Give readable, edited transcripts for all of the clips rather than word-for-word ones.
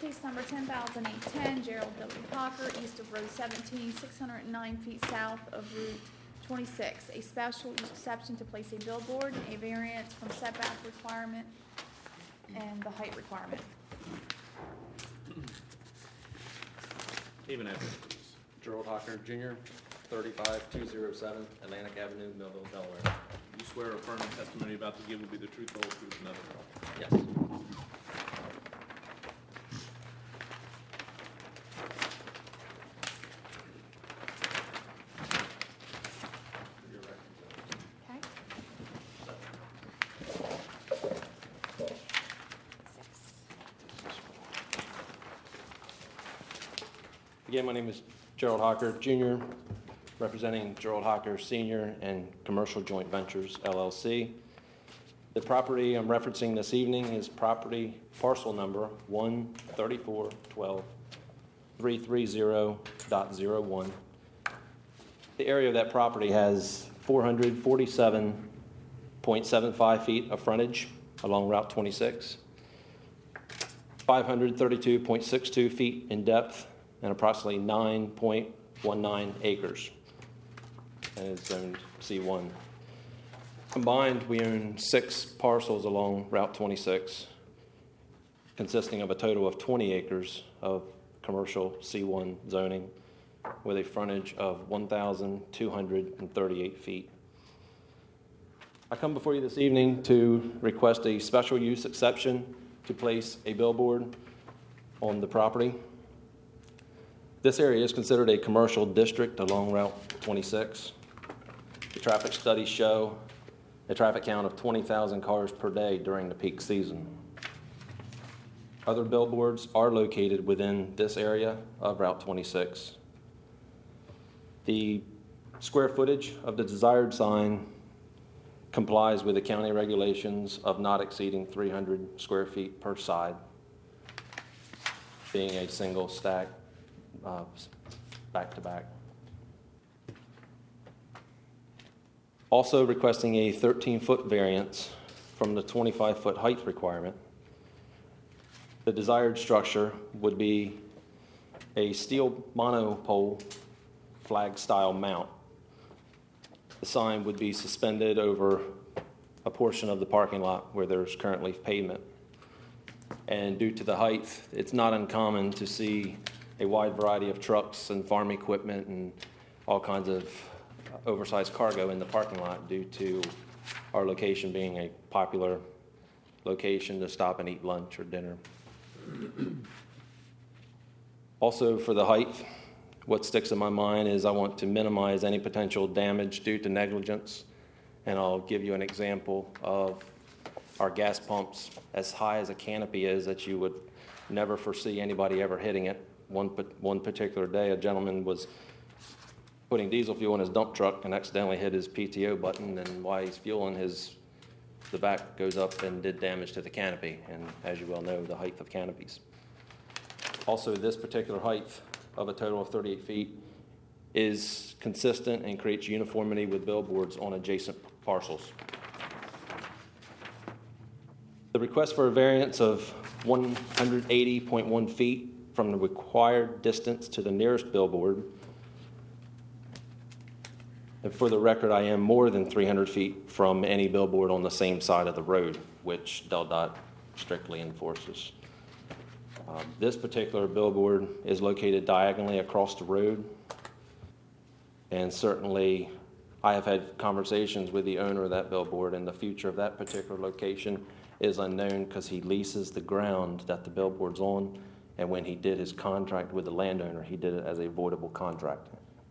Case number 10,810, Gerald W. Hawker, east of Road 17, 609 feet south of Route 26. A special use exception to place a billboard, a variance from setback requirement, and the height requirement. Even after please. Gerald Hawker Jr., 35207 Atlantic Avenue, Millville, Delaware. You swear or affirm the testimony you're about to give will be the truth, the whole truth, and nothing but Yes. the truth. Okay? Again, my name is Gerald Hawker Jr., representing Gerald Hawker Sr. and Commercial Joint Ventures, LLC. The property I'm referencing this evening is property parcel number 134.12.330.01. The area of that property has 447.75 feet of frontage along Route 26, 532.62 feet in depth, and approximately 9.19 acres, and it's zoned C1. Combined, we own 6 parcels along Route 26, consisting of a total of 20 acres of commercial C1 zoning with a frontage of 1,238 feet. I come before you this evening to request a special use exception to place a billboard on the property. This area is considered a commercial district along Route 26. The traffic studies show a traffic count of 20,000 cars per day during the peak season. Other billboards are located within this area of Route 26. The square footage of the desired sign complies with the county regulations of not exceeding 300 square feet per side, being a single stack back-to-back. Also requesting a 13-foot variance from the 25-foot height requirement. The desired structure would be a steel monopole flag-style mount. The sign would be suspended over a portion of the parking lot where there's currently pavement. And due to the height, it's not uncommon to see a wide variety of trucks and farm equipment and all kinds of oversized cargo in the parking lot due to our location being a popular location to stop and eat lunch or dinner. Also, for the height, what sticks in my mind is I want to minimize any potential damage due to negligence, and I'll give you an example of our gas pumps as high as a canopy is that you would never foresee anybody ever hitting it. One particular day, a gentleman was putting diesel fuel in his dump truck and accidentally hit his PTO button, and while he's fueling, the back goes up and did damage to the canopy, and as you well know, the height of canopies. Also, this particular height of a total of 38 feet is consistent and creates uniformity with billboards on adjacent parcels. The request for a variance of 180.1 feet from the required distance to the nearest billboard. And for the record, I am more than 300 feet from any billboard on the same side of the road, which DelDOT strictly enforces. This particular billboard is located diagonally across the road, and certainly I have had conversations with the owner of that billboard, and the future of that particular location is unknown because he leases the ground that the billboard's on, and when he did his contract with the landowner, he did it as a voidable contract.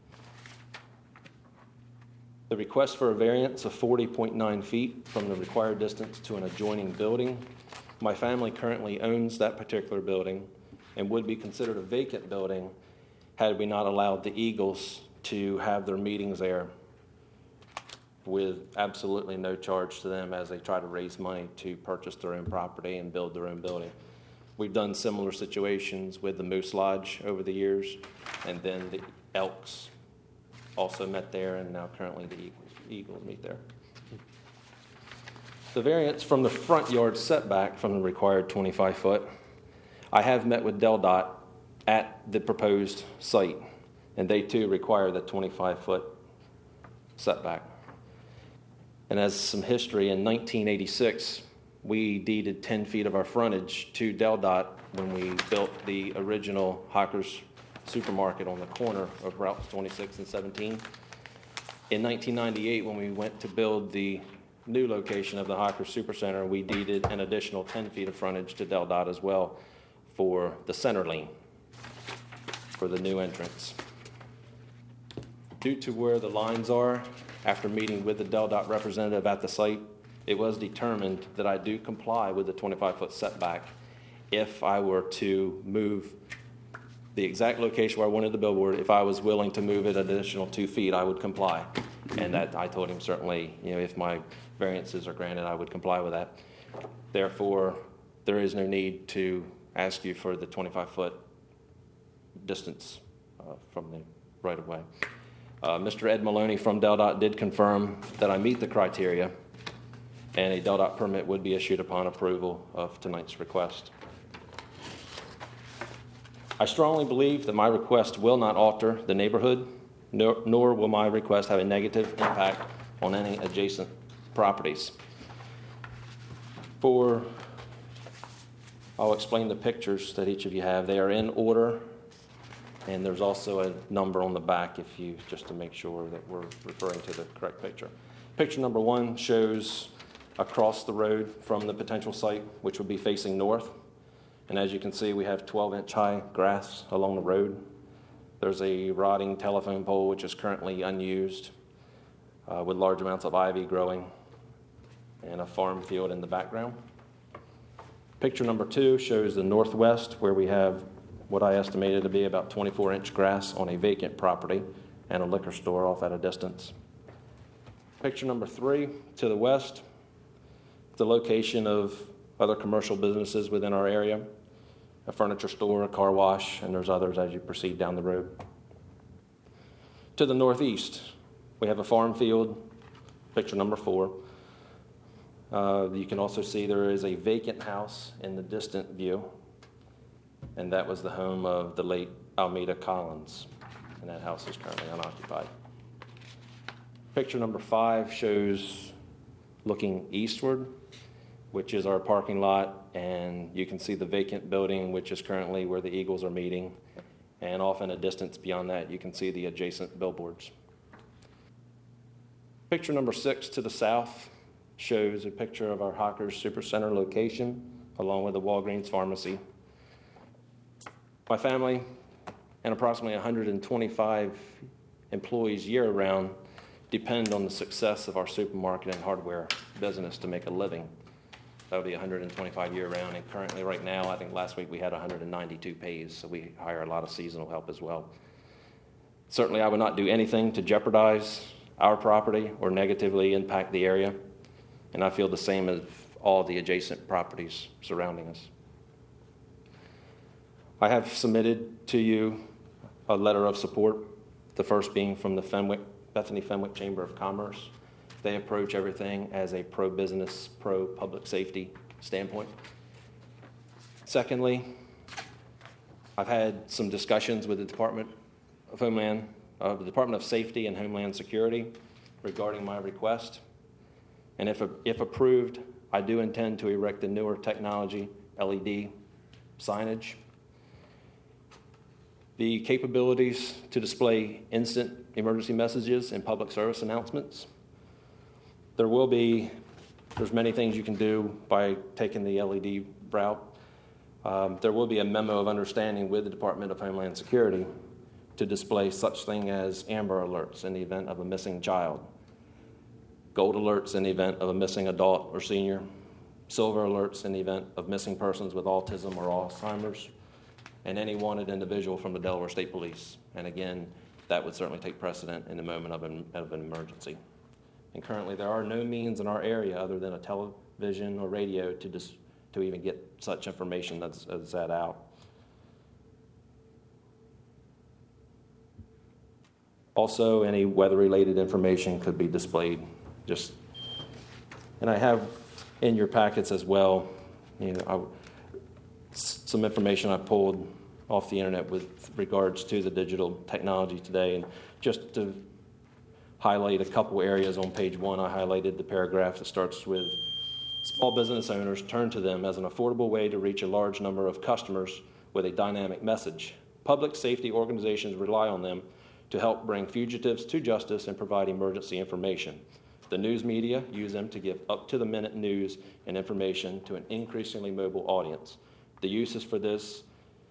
The request for a variance of 40.9 feet from the required distance to an adjoining building. My family currently owns that particular building and would be considered a vacant building had we not allowed the Eagles to have their meetings there with absolutely no charge to them as they try to raise money to purchase their own property and build their own building. We've done similar situations with the Moose Lodge over the years, and then the Elks also met there, and now currently the Eagles meet there. The variance from the front yard setback from the required 25 foot I have met with DelDOT at the proposed site, and they too require the 25-foot setback. And as some history, in 1986, we deeded 10 feet of our frontage to DelDOT when we built the original Hawkers Supermarket on the corner of Route 26 and 17. In 1998, when we went to build the new location of the Hawkers Supercenter, we deeded an additional 10 feet of frontage to DelDOT as well for the center lane for the new entrance. Due to where the lines are, after meeting with the DelDOT representative at the site, it was determined that I do comply with the 25-foot setback. If I were to move the exact location where I wanted the billboard, if I was willing to move it an additional 2 feet, I would comply. And that I told him certainly, if my variances are granted, I would comply with that. Therefore, there is no need to ask you for the 25-foot distance from the right-of-way. Mr. Ed Maloney from DelDOT did confirm that I meet the criteria, and a DelDOT permit would be issued upon approval of tonight's request. I strongly believe that my request will not alter the neighborhood, nor will my request have a negative impact on any adjacent properties. I'll explain the pictures that each of you have. They are in order, and there's also a number on the back just to make sure that we're referring to the correct picture. Picture number 1 shows across the road from the potential site, which would be facing north. And as you can see, we have 12-inch high grass along the road. There's a rotting telephone pole, which is currently unused, with large amounts of ivy growing, and a farm field in the background. Picture number 2 shows the northwest, where we have what I estimated to be about 24-inch grass on a vacant property and a liquor store off at a distance. Picture number 3 to the west, the location of other commercial businesses within our area, a furniture store, a car wash, and there's others as you proceed down the road. To the northeast, we have a farm field, picture number 4. You can also see there is a vacant house in the distant view, and that was the home of the late Almeida Collins, and that house is currently unoccupied. Picture number 5 shows looking eastward, which is our parking lot, and you can see the vacant building, which is currently where the Eagles are meeting, and off in a distance beyond that, you can see the adjacent billboards. Picture number 6 to the south shows a picture of our Hawkers Supercenter location, along with the Walgreens pharmacy. My family and approximately 125 employees year-round depend on the success of our supermarket and hardware business to make a living. That would be 125 year-round, and currently right now, I think last week we had 192 pays, so we hire a lot of seasonal help as well. Certainly, I would not do anything to jeopardize our property or negatively impact the area, and I feel the same as all the adjacent properties surrounding us. I have submitted to you a letter of support, the first being from the Bethany Fenwick Chamber of Commerce. They approach everything as a pro-business, pro-public safety standpoint. Secondly, I've had some discussions with the Department of Safety and Homeland Security regarding my request. And if approved, I do intend to erect the newer technology LED signage. The capabilities to display instant emergency messages and public service announcements. There's many things you can do by taking the LED route. There will be a memo of understanding with the Department of Homeland Security to display such thing as Amber Alerts in the event of a missing child, Gold Alerts in the event of a missing adult or senior, Silver Alerts in the event of missing persons with autism or Alzheimer's, and any wanted individual from the Delaware State Police. And again, that would certainly take precedent in the moment of an emergency. And currently, there are no means in our area other than a television or radio to even get such information that's that out. Also, any weather-related information could be displayed. And I have in your packets as well, some information I pulled off the internet with regards to the digital technology today. And just to highlight a couple areas on page 1, I highlighted the paragraph that starts with small business owners turn to them as an affordable way to reach a large number of customers with a dynamic message. Public safety organizations rely on them to help bring fugitives to justice and provide emergency information. The news media use them to give up-to-the-minute news and information to an increasingly mobile audience. The uses for this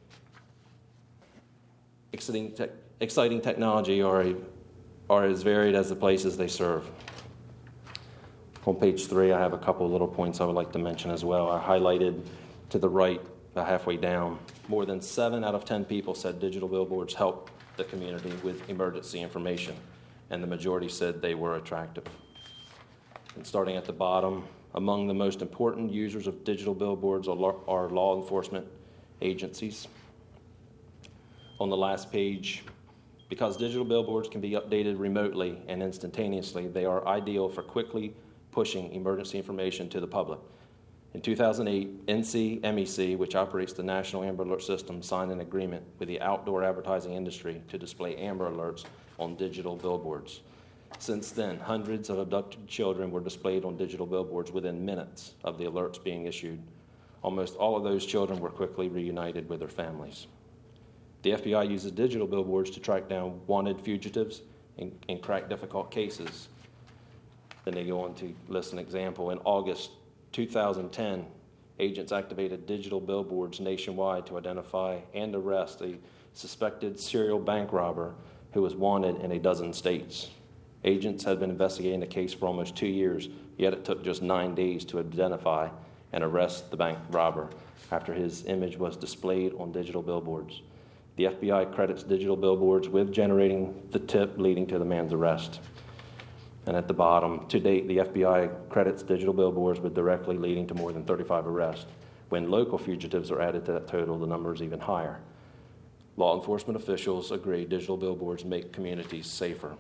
exciting technology are as varied as the places they serve. On page 3, I have a couple of little points I would like to mention as well. I highlighted to the right, halfway down, more than 7 out of 10 people said digital billboards help the community with emergency information, and the majority said they were attractive. And starting at the bottom, among the most important users of digital billboards are law enforcement agencies. On the last page, because digital billboards can be updated remotely and instantaneously, they are ideal for quickly pushing emergency information to the public. In 2008, NCMEC, which operates the National Amber Alert System, signed an agreement with the outdoor advertising industry to display Amber Alerts on digital billboards. Since then, hundreds of abducted children were displayed on digital billboards within minutes of the alerts being issued. Almost all of those children were quickly reunited with their families. The FBI uses digital billboards to track down wanted fugitives and crack difficult cases. Then they go on to list an example. In August 2010, agents activated digital billboards nationwide to identify and arrest a suspected serial bank robber who was wanted in a dozen states. Agents had been investigating the case for almost 2 years, yet it took just 9 days to identify and arrest the bank robber after his image was displayed on digital billboards. The FBI credits digital billboards with generating the tip leading to the man's arrest. And at the bottom, to date, the FBI credits digital billboards with directly leading to more than 35 arrests. When local fugitives are added to that total, the number is even higher. Law enforcement officials agree digital billboards make communities safer.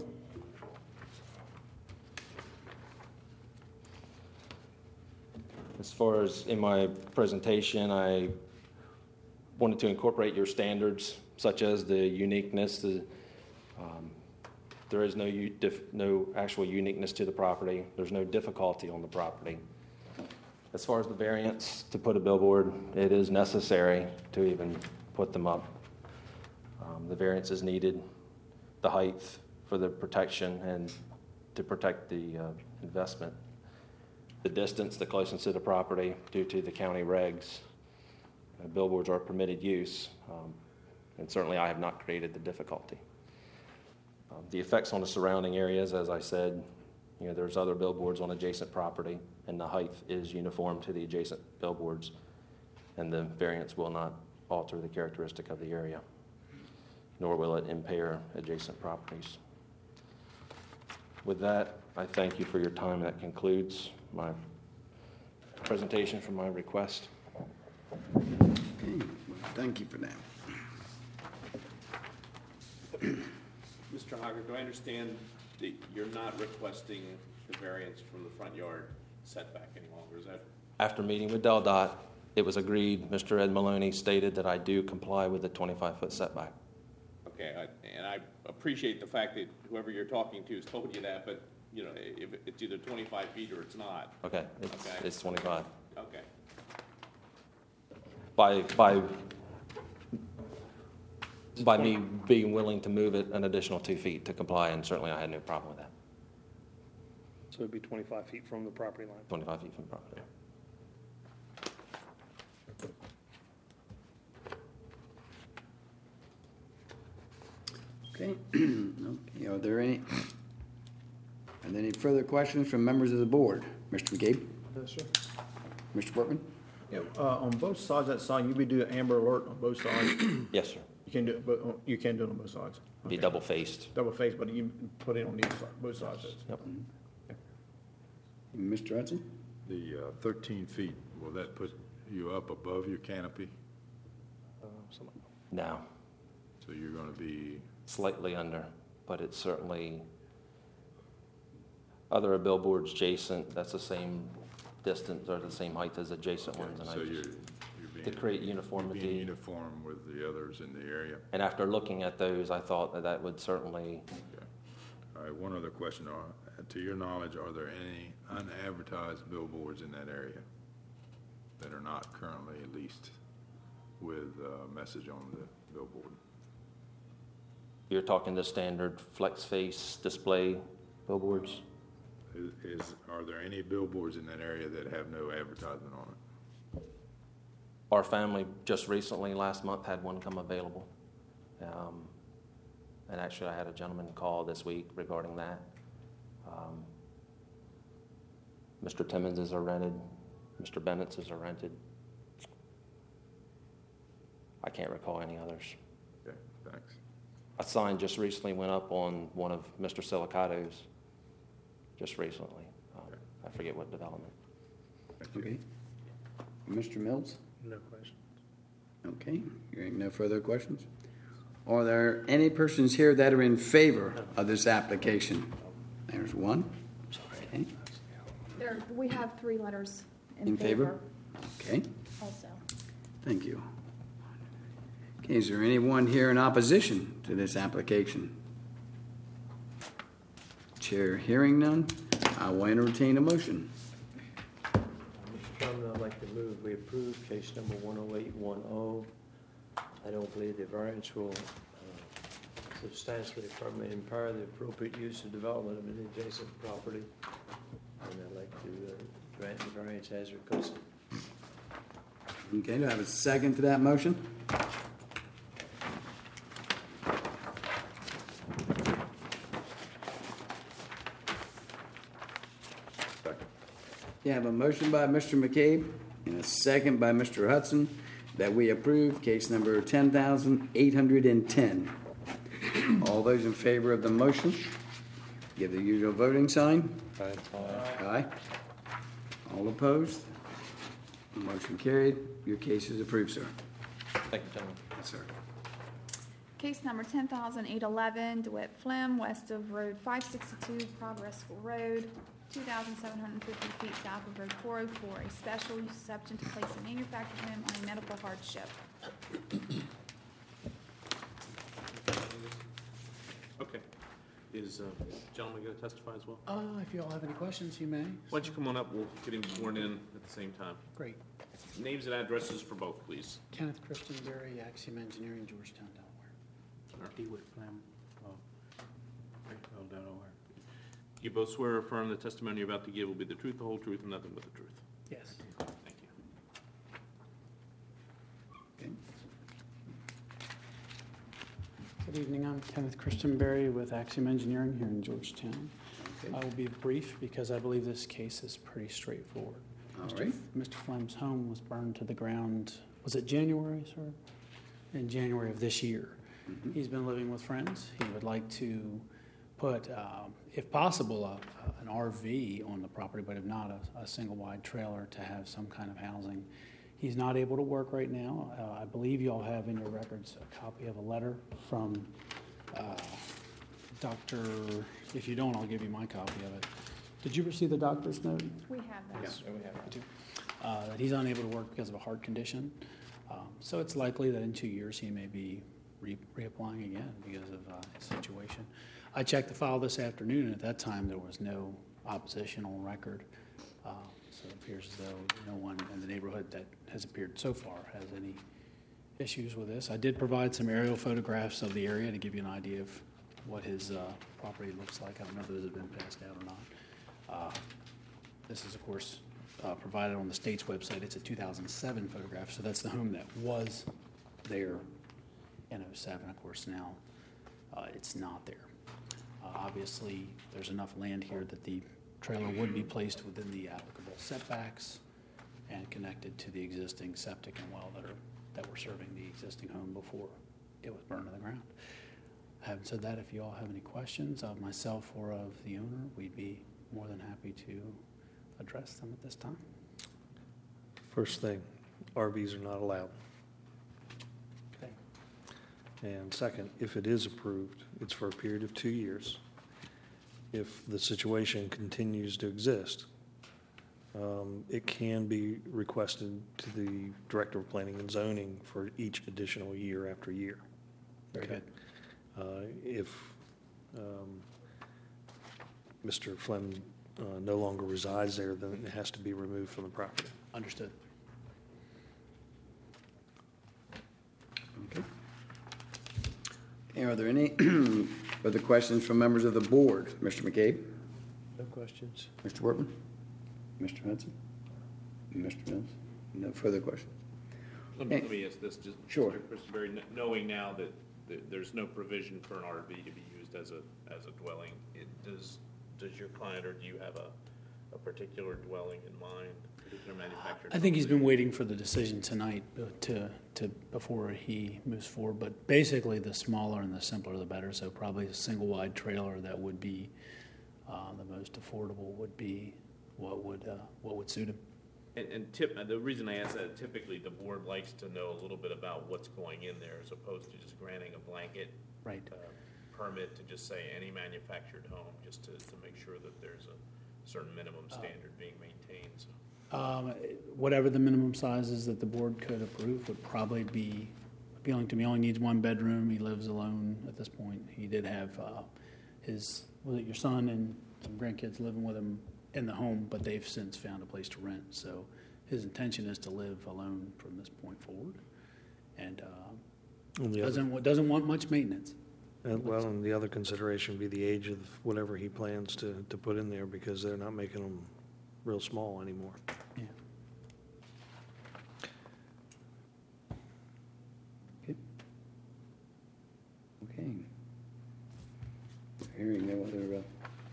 As far as in my presentation, I wanted to incorporate your standards, such as the uniqueness. There is no actual uniqueness to the property. There's no difficulty on the property. As far as the variance to put a billboard, it is necessary to even put them up. The variance is needed, the height for the protection and to protect the investment. The distance, the closeness to the property due to the county regs. Billboards are permitted use, and certainly I have not created the difficulty. The effects on the surrounding areas, as I said, there's other billboards on adjacent property, and the height is uniform to the adjacent billboards, and the variance will not alter the characteristic of the area, nor will it impair adjacent properties. With that, I thank you for your time. That concludes my presentation for my request. Okay, well, thank you for that. Mr. Hoggard, do I understand that you're not requesting the variance from the front yard setback any longer? Is that? After meeting with DelDOT, it was agreed, Mr. Ed Maloney stated that I do comply with the 25-foot setback. Okay, and I appreciate the fact that whoever you're talking to has told you that, but if it's either 25 feet or it's not. Okay, it's 25. Okay. By me being willing to move it an additional 2 feet to comply, and certainly I had no problem with that. So it'd be 25 feet from the property line. 25 feet from the property. Okay. Okay. Are there any further questions from members of the board? Mr. McCabe? Yes, sir. Mr. Workman? Yeah, on both sides of that sign, you'll be doing Amber Alert on both sides. Yes, sir. You can do it, but you can do it on both sides. Be Okay. double-faced. Double face, but you put it on either side, both sides. Yep. Mr. Hudson? The 13 feet, will that put you up above your canopy? No, So you're going to be, slightly under, but it's certainly other billboards adjacent. That's the same distance or the same height as adjacent ones. And so I just, you're To create uniformity. Being uniform with the others in the area. And after looking at those, I thought that that would certainly, Okay. All right, one other question. To your knowledge, are there any unadvertised billboards in that area that are not currently leased with a message on the billboard? you're talking the standard flex face display billboards? Are there any billboards in that area that have no advertisement on it? Our family just recently, last month, had one come available. And actually, I had a gentleman call this week regarding that. Mr. Timmons's are rented. Mr. Bennett's are rented. I can't recall any others. Okay, thanks. A sign just recently went up on one of Mr. Silicato's just recently. I forget what development. Okay. Mr. Mills? No questions. Okay, hearing no further questions. Are there any persons here that are in favor of this application? There's one. Okay. We have 3 letters In in favor? favor Okay, also. thank you. Okay, is there anyone here in opposition to this application? Chair hearing none, I will entertain a motion. Mr. Chairman, I'd like to move we approve case number 10810. I don't believe the variance will substantially permanently impair the appropriate use and development of an adjacent property. And I'd like to grant the variance as requested. Okay, do I have a second to that motion? Second. You have a motion by Mr. McCabe and a second by Mr. Hudson that we approve case number 10,810. All those in favor of the motion, give the usual voting sign. Aye. Aye. All opposed? Motion carried. Your case is approved, sir. Thank you, gentlemen. Yes, sir. Case number 10,811, DeWitt Flem, west of Road 562, Progress School Road, 2,750 feet south of Road 404, a special use exception to place a manufactured home on a medical hardship. Okay. Is gentleman going to testify as well? If you all have any questions, you may. Why don't you come on up, we'll get him sworn in at the same time. Great. Names and addresses for both, please. Kenneth Christenberry, Axiom Engineering, Georgetown, Delaware. DeWitt Flem, Delaware. You both swear or affirm the testimony you're about to give will be the truth, the whole truth, and nothing but the truth. Yes. Thank you. Okay. Good evening, I'm Kenneth Christenberry with Axiom Engineering here in Georgetown. Okay. I will be brief because I believe this case is pretty straightforward. All right. Mr. Flem's home was burned to the ground, was it January, sir? In January of this year. Mhm. He's been living with friends. He would like to put, if possible, an RV on the property, but if not, a single-wide trailer to have some kind of housing. He's not able to work right now. I believe you all have in your records a copy of a letter from Dr. If you don't, I'll give you my copy of it. Did you receive the doctor's note? We have that. Yes, we have it. That he's unable to work because of a heart condition. So it's likely that in 2 years he may be reapplying again because of his situation. I checked the file this afternoon, and at that time there was no opposition on record. So it appears as though no one in the neighborhood that has appeared so far has any issues with this. I did provide some aerial photographs of the area to give you an idea of what his property looks like. I don't know if those have been passed out or not. This is, of course, provided on the state's website. It's a 2007 photograph, so that's the home that was there in 07. Of course, now it's not there. Obviously, there's enough land here that the trailer would be placed within the applicable setbacks and connected to the existing septic and well that were serving the existing home before it was burned to the ground. Having said that, if you all have any questions of myself or of the owner, we'd be more than happy to address them at this time. First thing, RVs are not allowed. Okay. And second, if it is approved, it's for a period of 2 years. If the situation continues to exist, it can be requested to the Director of Planning and Zoning for each additional year after year. Very good. If Mr. Flem no longer resides there, then it has to be removed from the property. Understood. Okay. Are there any further questions from members of the board? Mr. McCabe? No questions. Mr. Workman? Mr. Hudson? Mr. Mills? No further questions? Let me ask this, just, Sure. Mr. Christopher, knowing now that there's no provision for an RV to be used as a dwelling, does your client, or do you have a particular dwelling in mind, particular manufactured? I think he's been waiting for the decision tonight to before he moves forward. But basically, the smaller and the simpler, the better. So probably a single wide trailer that would be the most affordable would be what would suit him. And the reason I ask that, typically the board likes to know a little bit about what's going in there, as opposed to just granting a blanket Right. permit to just say any manufactured home, just to make sure that there's a certain minimum standard being maintained. So. Whatever the minimum sizes that the board could approve would probably be appealing to me. Only needs one bedroom. He lives alone at this point. He did have was it your son and some grandkids living with him in the home, but they've since found a place to rent. So his intention is to live alone from this point forward, and doesn't want much maintenance. Well, and the other consideration would be the age of whatever he plans to put in there, because they're not making them real small anymore. Yeah. Okay. Okay. Hearing no other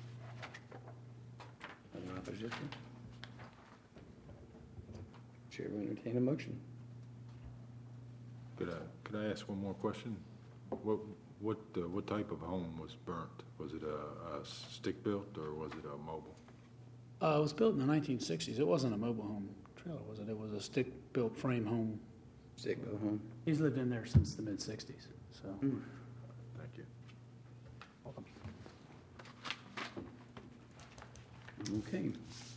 opposition, Chair will entertain a motion. Could I ask one more question? What type of home was burnt? Was it a stick-built or was it a mobile? It was built in the 1960s. It wasn't a mobile home trailer, was it? It was a stick-built frame home. Stick-built home. He's lived in there since the mid-60s, so. Thank you. Welcome. Okay.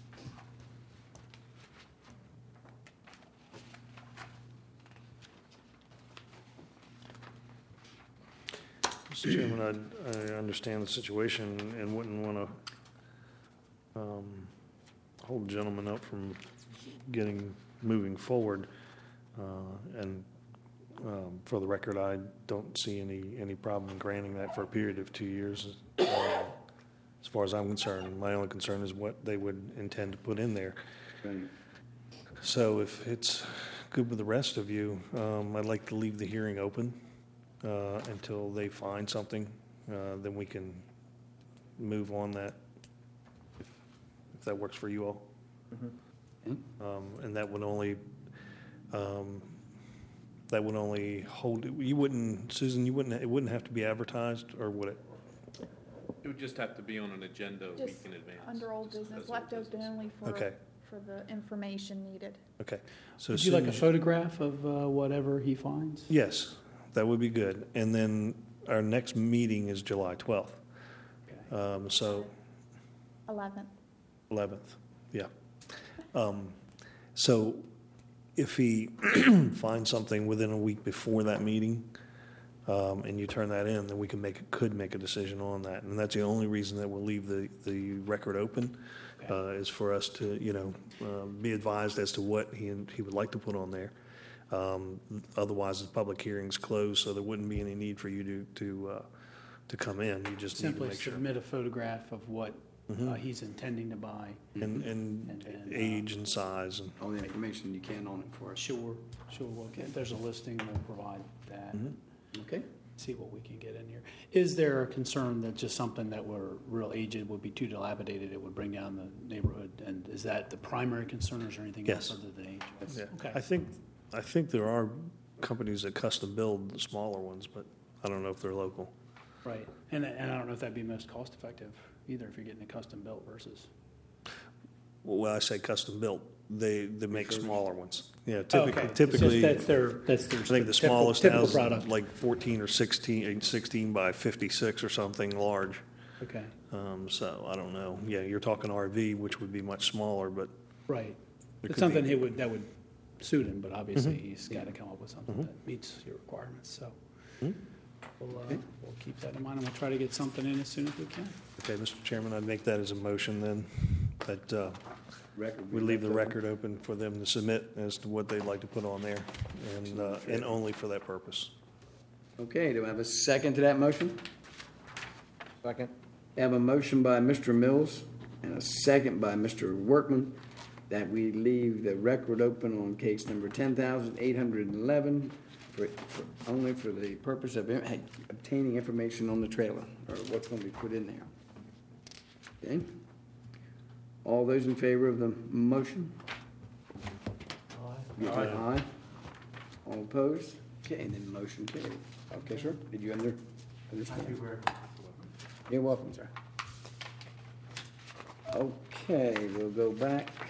Mr. Chairman, I understand the situation and wouldn't want to hold the gentleman up from moving forward. And for the record, I don't see any problem in granting that for a period of 2 years. As far as I'm concerned, my only concern is what they would intend to put in there. Right. So if it's good with the rest of you, I'd like to leave the hearing open until they find something. Then we can move on that, if that works for you all. And that would only hold, you wouldn't, Susan, it wouldn't have to be advertised, or would it? It would just have to be on an agenda a week Just in advance. under old just business, as left old open business. only Okay. for the information needed. Okay. So Would you like soon a as- photograph of whatever he finds? Yes, that would be good. And then our next meeting is July 12th. Okay. So 11th. 11th, yeah. So if he finds something within a week before that meeting, and you turn that in, then we could make a decision on that. And that's the only reason that we'll leave the record open, is for us to, be advised as to what he would like to put on there. Otherwise, the public hearing's closed, so there wouldn't be any need for you to come in. You just need to Simply make sure. submit a photograph of what he's intending to buy. And then, age and size and. All the information you can on it for us. Sure. Well, if there's a listing, we'll provide that. Okay. See what we can get in here. Is there a concern that just something that were real aged would be too dilapidated, it would bring down the neighborhood? And is that the primary concern, or is there anything else Yes. other than age? Yeah. Okay. I think there are companies that custom build the smaller ones, but I don't know if they're local. Right. And I don't know if that'd be most cost effective either, if you're getting a custom built versus. Well, when I say custom built, they make smaller ones. Yeah, Okay. typically, That's their I think the smallest typical house product. is like 14 or 16 by 56 or something large. Okay. So I don't know. Yeah, you're talking RV, which would be much smaller, but Right. There It's could something be- that would suit him, but obviously he's got to come up with something that meets your requirements, so. We'll keep that in mind, and we'll try to get something in as soon as we can. Okay, Mr. Chairman, I'd make that as a motion then, that Record. we leave the record open for them to submit as to what they'd like to put on there, and only for that purpose. Okay, do I have a second to that motion? Second. I have a motion by Mr. Mills and a second by Mr. Workman that we leave the record open on case number 10,811 only for the purpose of obtaining information on the trailer, or what's going to be put in there. Okay? All those in favor of the motion? Aye. Aye. All opposed? Okay, and then the motion carried. Okay, sir, did you understand? Thank you very much. You're welcome, sir. Okay, we'll go back